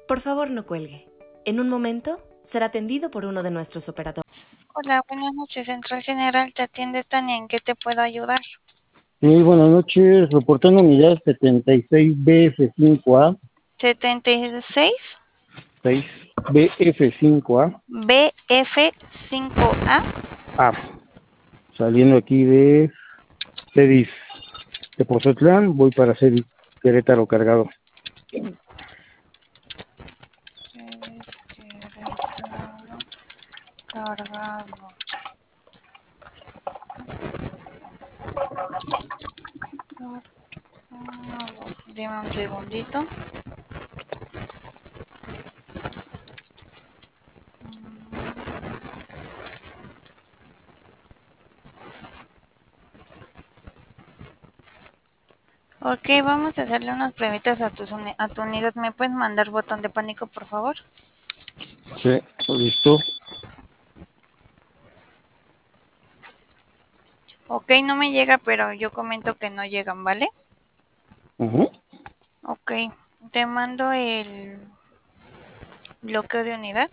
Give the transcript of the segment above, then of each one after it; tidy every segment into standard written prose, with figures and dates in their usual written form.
Por favor, no cuelgue. En un momento será atendido por uno de nuestros operadores. Hola, buenas noches. Central General, te atiende Tania. ¿En qué te puedo ayudar? Sí, buenas noches. Reportando unidad 76BF5A, 76 6BF5A, BF5A. saliendo aquí de Cedis de Pozotlán, voy para Cedis, Querétaro cargado. Cargado. Dime un segundito. Ok, vamos a hacerle unas pruebas a tu unidad. ¿Me puedes mandar botón de pánico, por favor? Sí, listo. Ok, no me llega, pero yo comento que no llegan, ¿vale? Ujú. Ok, te mando el bloqueo de unidad.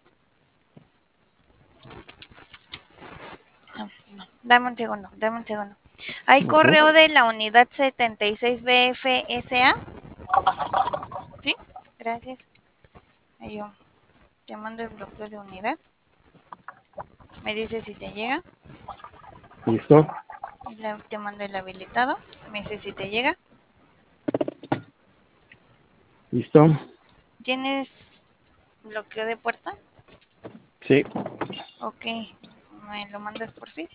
No, dame un segundo, dame un segundo. ¿Hay Ujú. correo de la unidad 76BFSA? Sí, gracias. Ahí yo te mando el bloqueo de unidad. Me dice si te llega. Listo. Te mando el habilitado. Me dice si te llega. Listo. ¿Tienes bloqueo de puerta? Sí. Ok, me lo mandas por fin.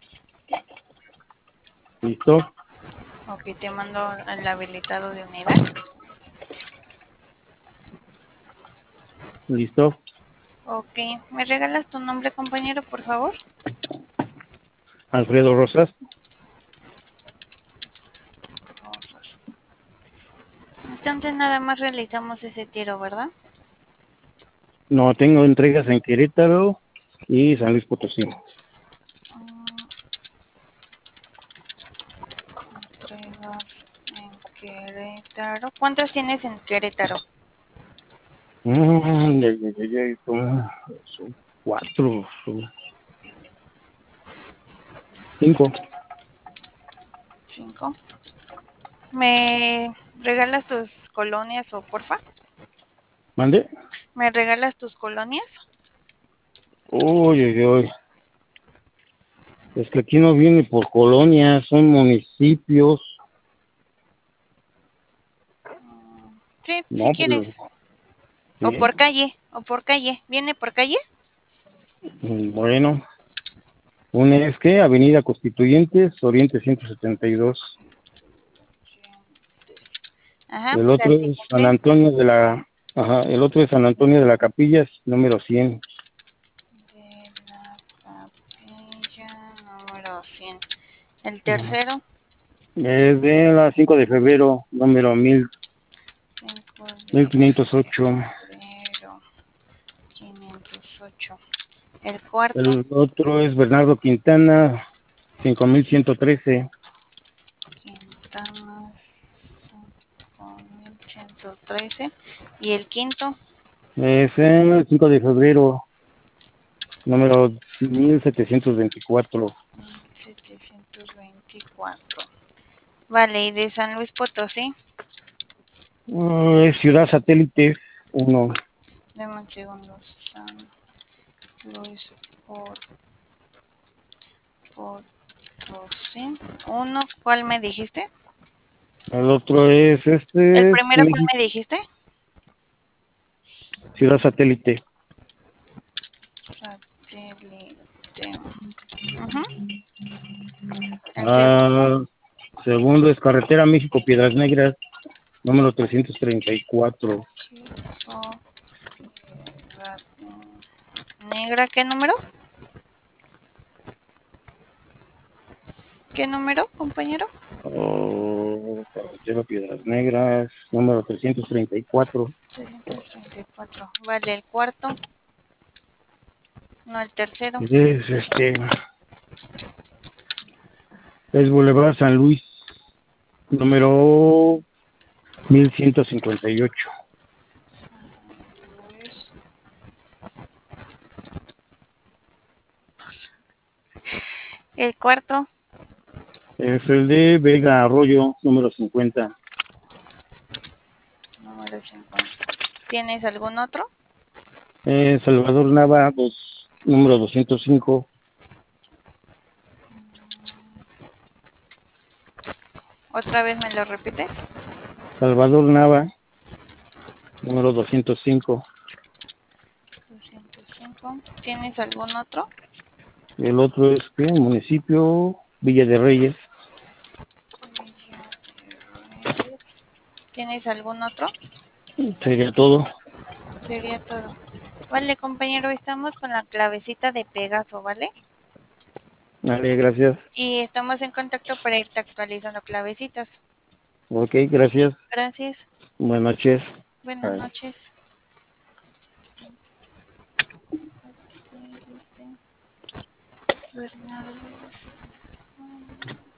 Listo. Ok, te mando el habilitado de unidad. Listo. Ok, ¿me regalas tu nombre, compañero, por favor? Alfredo Rosas. Entonces nada más realizamos ese tiro, ¿verdad? No, tengo entregas en Querétaro y San Luis Potosí. Entregas en Querétaro. ¿Cuántas tienes en Querétaro? Son cuatro, son cinco. 5. ¿Me regalas tus colonias o porfa? ¿Mande? ¿Me regalas tus colonias? Uy, uy, uy. Es que aquí no viene por colonias, son municipios. Sí, si No, pues, quieres. O sí. por calle, o por calle. ¿Viene por calle? Bueno, una es que Avenida Constituyentes, Oriente 172. Ajá, El la otro es San siguiente. Antonio de la, ajá, el otro es San Antonio de la Capilla, número 100. De la capilla número 100. El Ujú. tercero. Es de la 5 de febrero, número 5 de 1508. febrero. 508. El cuarto. El otro es Bernardo Quintana, 5113. Quintana 5113. Y el quinto. Es el 5 de febrero, número 1724. 724. Vale, y de San Luis Potosí. Es Ciudad Satélite 1. Deme un segundo. San Luis Potosí. Uno, ¿cuál me dijiste? El otro es ¿El este, es primero cuál me dijiste? Ciudad Satélite. Satélite. Ujú. El segundo. Ah, segundo es Carretera México Piedras Negras, número 334. Chico, Piedra Negra, ¿qué número? ¿Qué número, compañero? Oh, Carretera Piedras Negras, número 334. 334. Vale, el cuarto. No, el tercero. Es Boulevard San Luis, número 1158. El cuarto. Es el de Vega Arroyo, número 50. Número 50. ¿Tienes algún otro? Salvador Nava, número 205. ¿Otra vez me lo repites? Salvador Nava, número 205. 205. ¿Tienes algún otro? El otro es, ¿qué? Municipio Villa de Reyes. ¿Tienes algún otro? Sería todo. Sería todo. Vale, compañero, estamos con la clavecita de Pegaso, ¿vale? Vale, gracias. Y estamos en contacto para irte actualizando clavecitas. Ok, gracias. Gracias. Buenas noches. Buenas Bye. noches. Bernardo.